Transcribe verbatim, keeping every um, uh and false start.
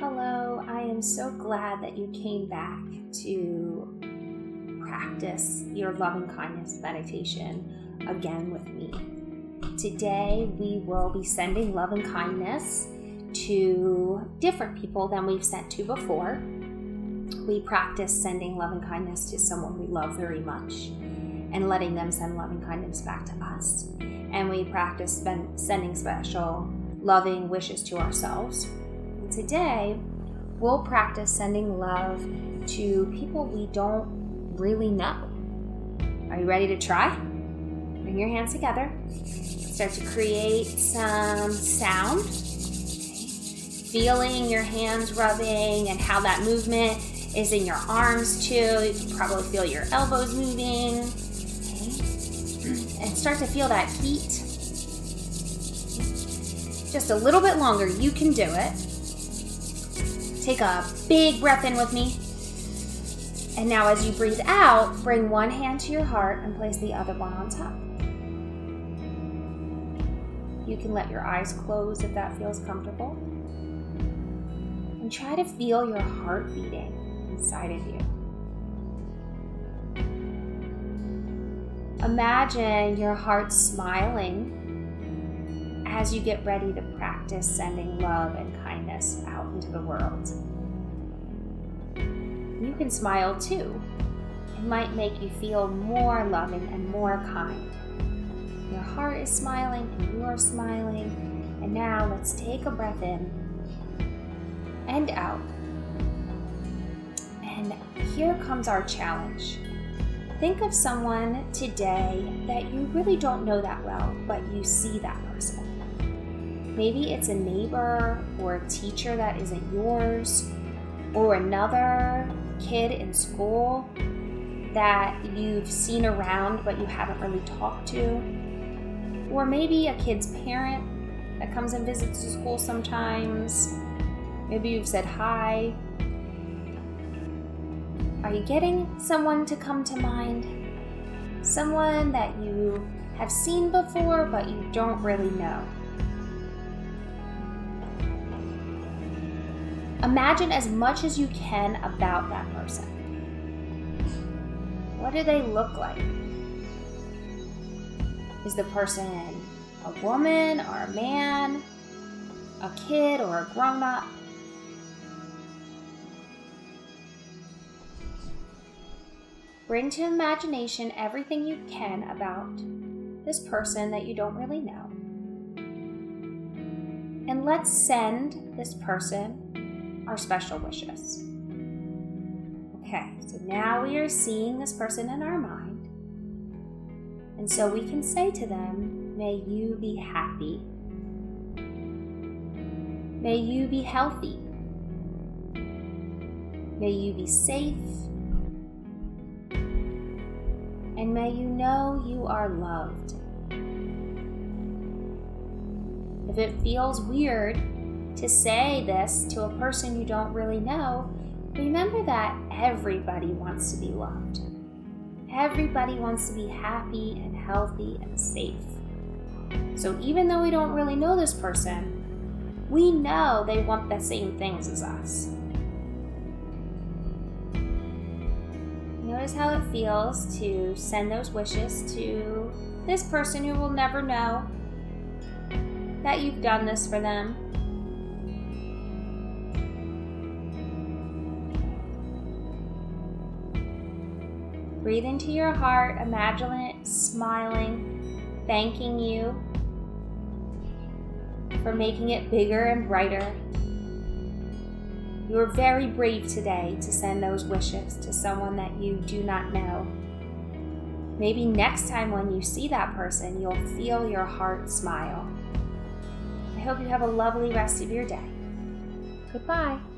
Hello, I am so glad that you came back to practice your loving kindness meditation again with me. Today we will be sending love and kindness to different people than we've sent to before. We practice sending love and kindness to someone we love very much and letting them send love and kindness back to us. And we practice spend, sending special loving wishes to ourselves. And today, we'll practice sending love to people we don't really know. Are you ready to try? Bring your hands together. Start to create some sound. Okay. Feeling your hands rubbing and how that movement is in your arms too. You can probably feel your elbows moving. Okay. And start to feel that heat. Just a little bit longer. You can do it. Take a big breath in with me. And now as you breathe out, bring one hand to your heart and place the other one on top. You can let your eyes close if that feels comfortable. And try to feel your heart beating inside of you. Imagine your heart smiling as you get ready to practice sending love and kindness out into the world. You can smile too. It might make you feel more loving and more kind. Your heart is smiling and you are smiling. And now let's take a breath in and out. And here comes our challenge. Think of someone today that you really don't know that well, but you see that person. Maybe it's a neighbor or a teacher that isn't yours, or another kid in school that you've seen around but you haven't really talked to, or maybe a kid's parent that comes and visits the school sometimes. Maybe you've said hi. Are you getting someone to come to mind? Someone that you have seen before but you don't really know. Imagine as much as you can about that person. What do they look like? Is the person a woman or a man, a kid or a grown-up? Bring to imagination everything you can about this person that you don't really know. And let's send this person our special wishes. Okay, so now we are seeing this person in our mind. And so we can say to them, may you be happy. May you be healthy. May you be safe. And may you know you are loved. If it feels weird to say this to a person you don't really know, remember that everybody wants to be loved. Everybody wants to be happy and healthy and safe. So even though we don't really know this person, we know they want the same things as us. Notice how it feels to send those wishes to this person who will never know that you've done this for them. Breathe into your heart, imagine it smiling, thanking you for making it bigger and brighter. You are very brave today to send those wishes to someone that you do not know. Maybe next time when you see that person, you'll feel your heart smile. I hope you have a lovely rest of your day. Goodbye.